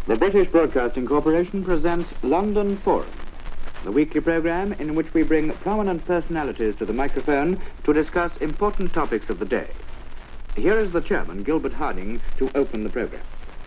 The British Broadcasting Corporation presents London Forum, the weekly program in which we bring prominent personalities to the microphone to discuss important topics of the day. Here is the chairman, Gilbert Harding, to open the program.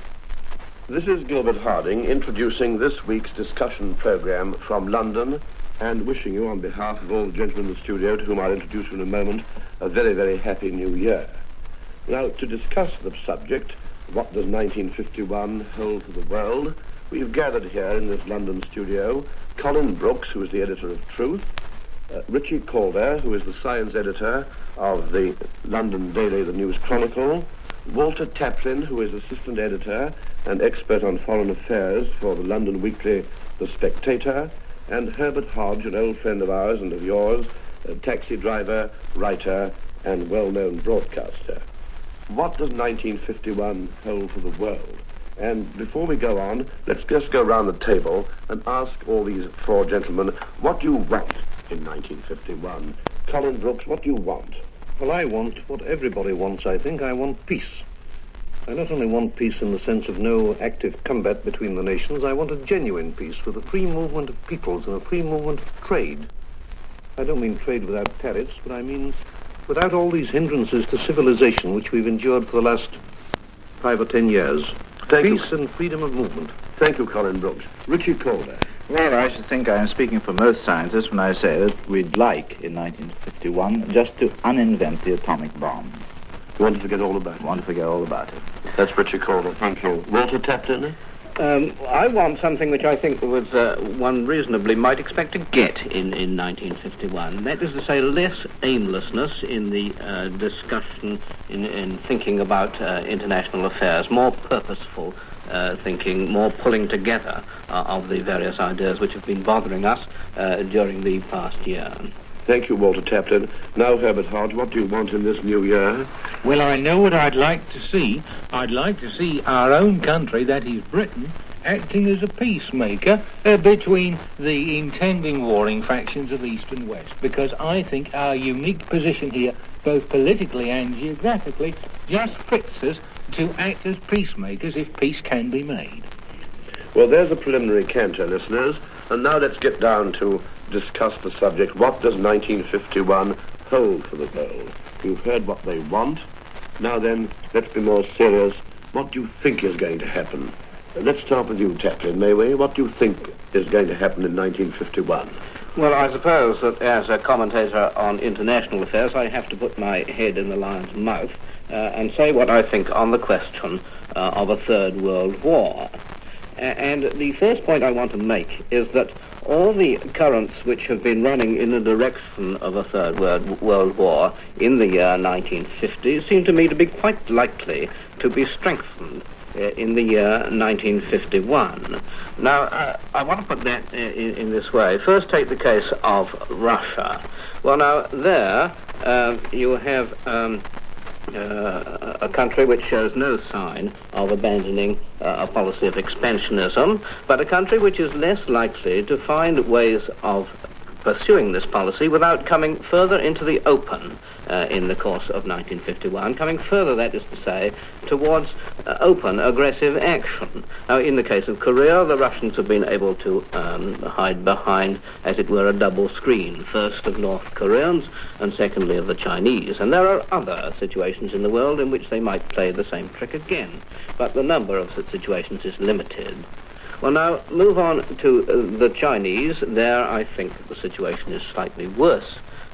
This is Gilbert Harding introducing this week's discussion program from London and wishing you, on behalf of all the gentlemen in the studio, to whom I'll introduce you in a moment, a very, very happy new year. Now, to discuss the subject, what does 1951 hold for the world, we've gathered here in this London studio Colin Brooks, who is the editor of Truth, Richie Calder, who is the science editor of the London Daily, the News Chronicle, Walter Taplin, who is assistant editor and expert on foreign affairs for the London Weekly, The Spectator, and Herbert Hodge, an old friend of ours and of yours, a taxi driver, writer, and well-known broadcaster. What does 1951 hold for the world? And before we go on, let's just go round the table and ask all these four gentlemen, what do you want in 1951? Colin Brooks, what do you want? Well, I want what everybody wants, I think. I want peace. I not only want peace in the sense of no active combat between the nations, I want a genuine peace with a free movement of peoples and a free movement of trade. I don't mean trade without tariffs, but I mean without all these hindrances to civilization which we've endured for the last 5 or 10 years. Peace and freedom of movement. Thank you, Colin Brooks. Richie Calder. Well, I should think I am speaking for most scientists when I say that we'd like, in 1951, just to uninvent the atomic bomb. You want to forget all about it? Want to forget all about it. That's Richie Calder. Thank you. Walter Taplin? I want something which I think was one reasonably might expect to get in 1951. That is to say, less aimlessness in the discussion, in thinking about international affairs, more purposeful thinking, more pulling together of the various ideas which have been bothering us during the past year. Thank you, Walter Taplin. Now, Herbert Hodge, what do you want in this new year? Well, I know what I'd like to see. I'd like to see our own country, that is Britain, acting as a peacemaker between the intending warring factions of East and West, because I think our unique position here, both politically and geographically, just fits us to act as peacemakers if peace can be made. Well, there's a preliminary canter, listeners, and now let's get down to discuss the subject. What does 1951 hold for the world? You've heard what they want. Now then, let's be more serious. What do you think is going to happen? Let's start with you, Taplin, may we? What do you think is going to happen in 1951? Well, I suppose that as a commentator on international affairs, I have to put my head in the lion's mouth and say what I think on the question of a third world war. And the first point I want to make is that all the currents which have been running in the direction of a third world war in the year 1950 seem to me to be quite likely to be strengthened in the year 1951. Now, I want to put that in this way. First, take the case of Russia. Well, now, there you have a country which shows no sign of abandoning a policy of expansionism, but a country which is less likely to find ways of pursuing this policy without coming further into the open in the course of 1951, coming further, that is to say, towards open, aggressive action. Now, in the case of Korea, the Russians have been able to hide behind, as it were, a double screen, first of North Koreans and secondly of the Chinese. And there are other situations in the world in which they might play the same trick again, but the number of such situations is limited. Well, now, move on to the Chinese. There, I think the situation is slightly worse.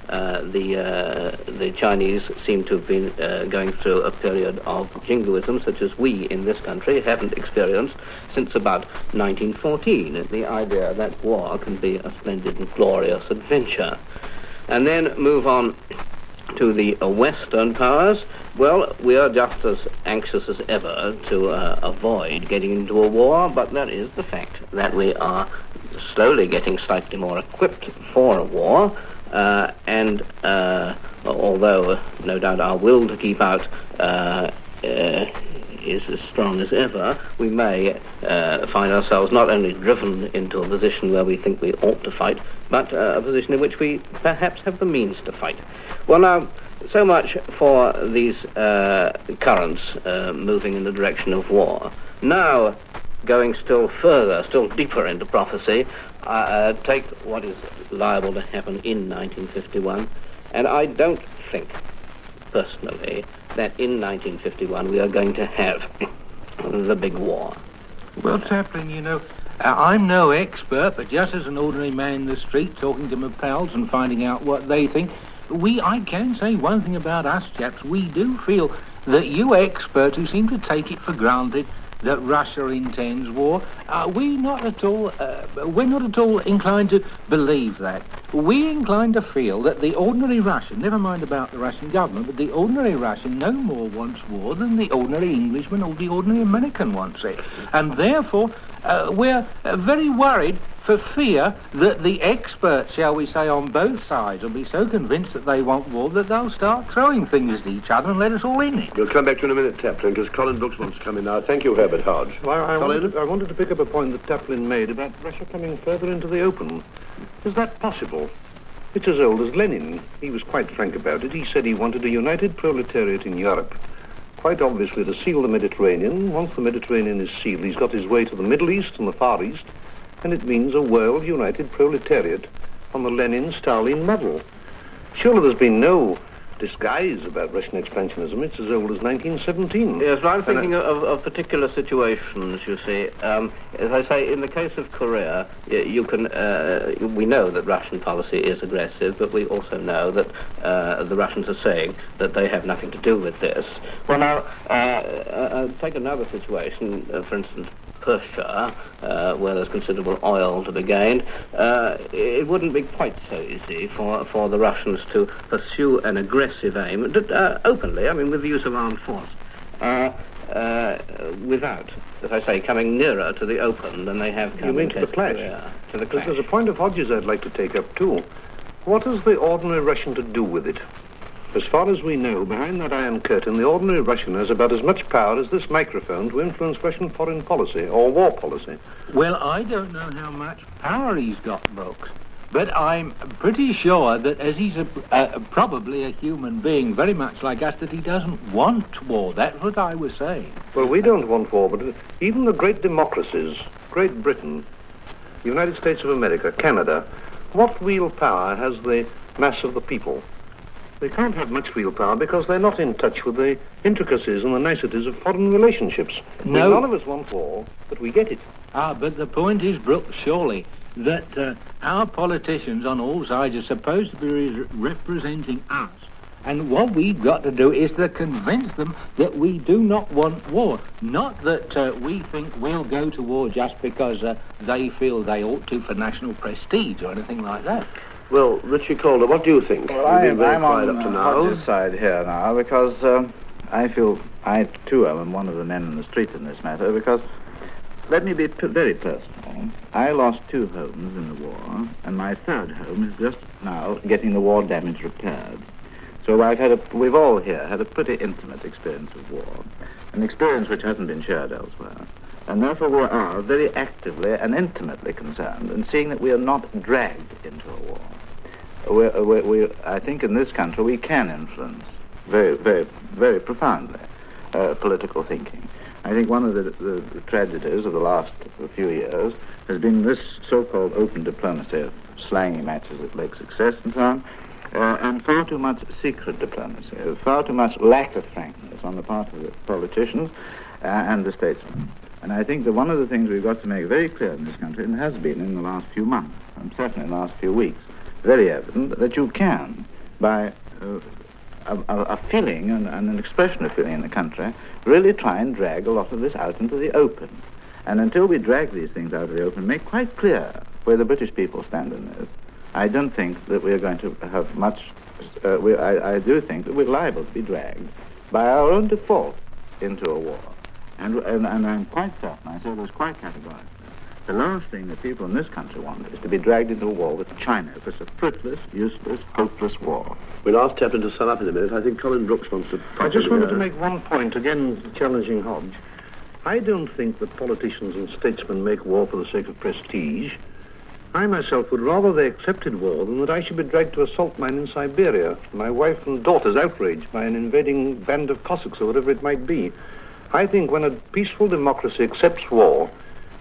The Chinese seem to have been going through a period of jingoism such as we in this country haven't experienced since about 1914, the idea that war can be a splendid and glorious adventure. And then move on to the Western powers. Well, we are just as anxious as ever to avoid getting into a war, but that is the fact that we are slowly getting slightly more equipped for a war. And although no doubt our will to keep out is as strong as ever, we may find ourselves not only driven into a position where we think we ought to fight, but a position in which we perhaps have the means to fight. Well, now, so much for these currents moving in the direction of war. Now, going still further, still deeper into prophecy, take what is liable to happen in 1951, and I don't think, personally, that in 1951 we are going to have the big war. Well, Chaplain, you know, I'm no expert, but just as an ordinary man in the street talking to my pals and finding out what they think, I can say one thing about us chaps. We do feel that you experts who seem to take it for granted that Russia intends war, we're not at all inclined to believe that. We're inclined to feel that the ordinary Russian, never mind about the Russian government, but the ordinary Russian no more wants war than the ordinary Englishman or the ordinary American wants it. And therefore, we're very worried for fear that the experts, shall we say, on both sides will be so convinced that they want war that they'll start throwing things at each other and let us all in it. We'll come back to you in a minute, Chaplain, because Colin Brooks wants to come in now. Thank you, Herbert Hodge. Well, I wanted to pick up a point that Chaplain made about Russia coming further into the open. Is that possible? It's as old as Lenin. He was quite frank about it. He said he wanted a united proletariat in Europe. Quite obviously to seal the Mediterranean. Once the Mediterranean is sealed, he's got his way to the Middle East and the Far East, and it means a world-united proletariat on the Lenin-Stalin model. Surely there's been no disguise about Russian expansionism. It's as old as 1917. Yes, but I'm thinking of particular situations, you see. As I say, in the case of Korea, you can, we know that Russian policy is aggressive, but we also know that the Russians are saying that they have nothing to do with this. Well, now, take another situation, for instance, Persia, where there's considerable oil to be gained. It wouldn't be quite so easy for the Russians to pursue an aggressive aim, openly, I mean, with the use of armed force, without, as I say, coming nearer to the open than they have come. You mean to the clash? To the clash. There's a point of Hodges I'd like to take up, too. What is the ordinary Russian to do with it? As far as we know, behind that iron curtain, the ordinary Russian has about as much power as this microphone to influence Russian foreign policy or war policy. Well, I don't know how much power he's got, Brooks, but I'm pretty sure that as he's probably a human being, very much like us, that he doesn't want war. That's what I was saying. Well, we don't want war, but even the great democracies, Great Britain, the United States of America, Canada, what real power has the mass of the people? They can't have much real power because they're not in touch with the intricacies and the niceties of foreign relationships. No. None of us want war, but we get it. But the point is, Brooks, surely, that our politicians on all sides are supposed to be representing us. And what we've got to do is to convince them that we do not want war. Not that we think we'll go to war just because they feel they ought to for national prestige or anything like that. Well, Richie Calder, what do you think? Well, I'm on Hodges' side here now because I feel I, too, am one of the men in the street in this matter because, let me be very personal, I lost 2 homes in the war, and my 3rd home is just now getting the war damage repaired. So we've all here had a pretty intimate experience of war, an experience which hasn't been shared elsewhere. And therefore we are very actively and intimately concerned in seeing that we are not dragged into a war. I think in this country we can influence very, very, very profoundly political thinking. I think one of the tragedies of the last few years has been this so-called open diplomacy of slangy matches at Lake Success and so on, and far too much secret diplomacy, far too much lack of frankness on the part of the politicians and the statesmen. And I think that one of the things we've got to make very clear in this country, and has been in the last few months, and certainly in the last few weeks, very evident that you can, by a feeling and an expression of feeling in the country, really try and drag a lot of this out into the open. And until we drag these things out of the open, make quite clear where the British people stand in this, I don't think that we're going to have much, I do think that we're liable to be dragged by our own default into a war. And I'm quite certain, I say this quite categorically, the last thing that people in this country want is to be dragged into a war with China. It's a fruitless, useless, hopeless war. We'll ask Chaplain to sum up in a minute. I think Colin Brooks wants to... I just wanted to make one point, again challenging Hodge. I don't think that politicians and statesmen make war for the sake of prestige. I myself would rather they accepted war than that I should be dragged to a salt mine in Siberia, my wife and daughters outraged by an invading band of Cossacks or whatever it might be. I think when a peaceful democracy accepts war,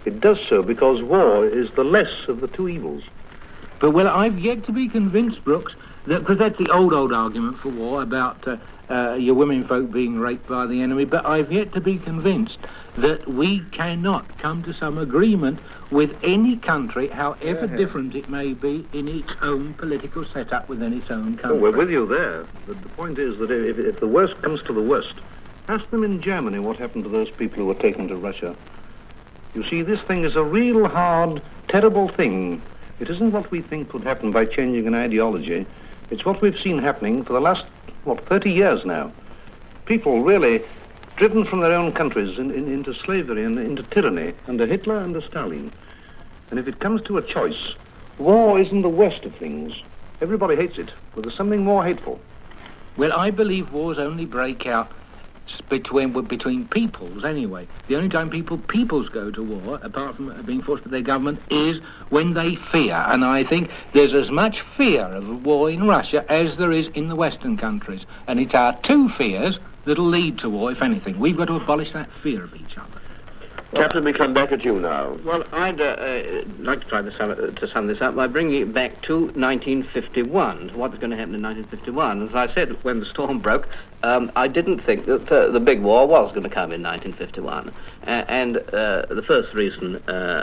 It does so because war is the less of the two evils. But, well, I've yet to be convinced, Brooks, because that's the old argument for war about your women folk being raped by the enemy, but I've yet to be convinced that we cannot come to some agreement with any country, however different it may be, in its own political setup within its own country. Oh, we're with you there. But the point is that if the worst comes to the worst, ask them in Germany what happened to those people who were taken to Russia. You see, this thing is a real hard, terrible thing. It isn't what we think would happen by changing an ideology. It's what we've seen happening for the last, 30 years now. People really driven from their own countries into slavery and into tyranny under Hitler and under Stalin. And if it comes to a choice, war isn't the worst of things. Everybody hates it, but there's something more hateful. Well, I believe wars only break out between peoples anyway. The only time peoples go to war, apart from being forced by their government, is when they fear. And I think there's as much fear of war in Russia as there is in the Western countries. And it's our two fears that'll lead to war, if anything. We've got to abolish that fear of each other. Captain, we come back at you now. Well, I'd like to try to sum this up by bringing it back to 1951, to what was going to happen in 1951. As I said, when the storm broke, I didn't think that the big war was going to come in 1951. And the first reason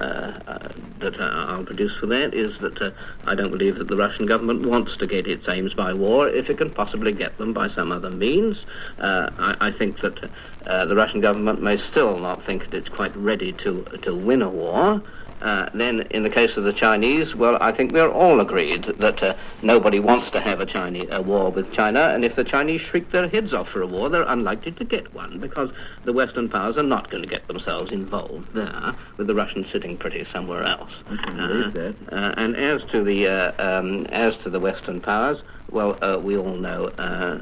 that I'll produce for that is that I don't believe that the Russian government wants to get its aims by war if it can possibly get them by some other means. I think that the Russian government may still not think that it's quite ready to win a war. Then, in the case of the Chinese, well, I think we're all agreed that nobody wants to have a war with China, and if the Chinese shriek their heads off for a war, they're unlikely to get one, because the Western powers are not going to get themselves involved there, with the Russians sitting pretty somewhere else. I can believe that. And as to the Western powers, well, we all know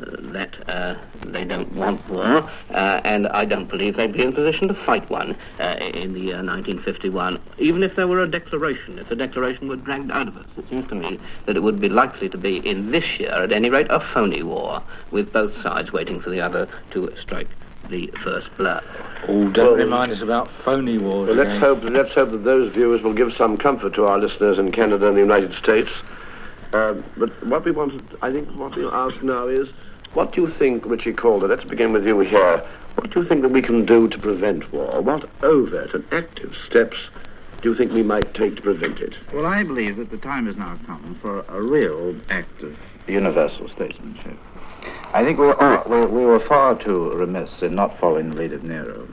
that they don't want war, and I don't believe they'd be in a position to fight one in the year 1951, even if there were a declaration, if the declaration were dragged out of us. It seems to me that it would be likely to be, in this year, at any rate, a phony war, with both sides waiting for the other to strike the first blow. Oh, don't remind us about phony wars. Well, let's hope that those views will give some comfort to our listeners in Canada and the United States. But what we ask now is, what do you think, Richie Calder, let's begin with you here, what do you think that we can do to prevent war? What overt and active steps do you think we might take to prevent it? Well, I believe that the time has now come for a real act of universal statesmanship. I think we were far too remiss in not following the lead of Nero.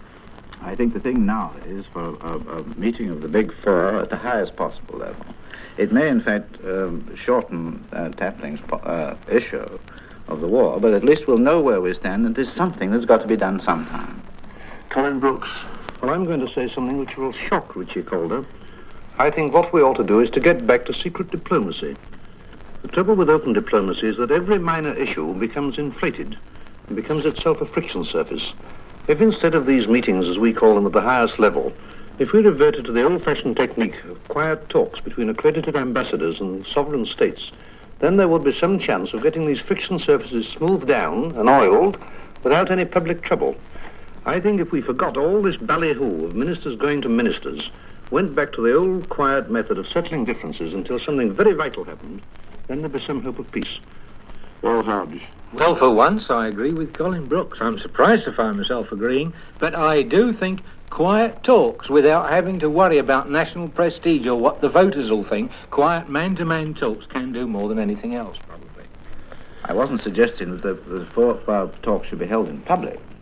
I think the thing now is for a meeting of the Big Four at the highest possible level. It may, in fact, shorten Tapling's issue of the war, but at least we'll know where we stand, and there's something that's got to be done sometime. Colin Brooks. Well, I'm going to say something which will shock Richie Calder. I think what we ought to do is to get back to secret diplomacy. The trouble with open diplomacy is that every minor issue becomes inflated and becomes itself a friction surface. If instead of these meetings, as we call them, at the highest level, if we reverted to the old-fashioned technique of quiet talks between accredited ambassadors and sovereign states, then there would be some chance of getting these friction surfaces smoothed down and oiled without any public trouble. I think if we forgot all this ballyhoo of ministers going to ministers, went back to the old quiet method of settling differences until something very vital happened, then there'd be some hope of peace. Well, Hodge. Well, for once, I agree with Colin Brooks. I'm surprised to find myself agreeing, but I do think quiet talks without having to worry about national prestige or what the voters will think, quiet man-to-man talks can do more than anything else, probably. I wasn't suggesting that the four talks should be held in public.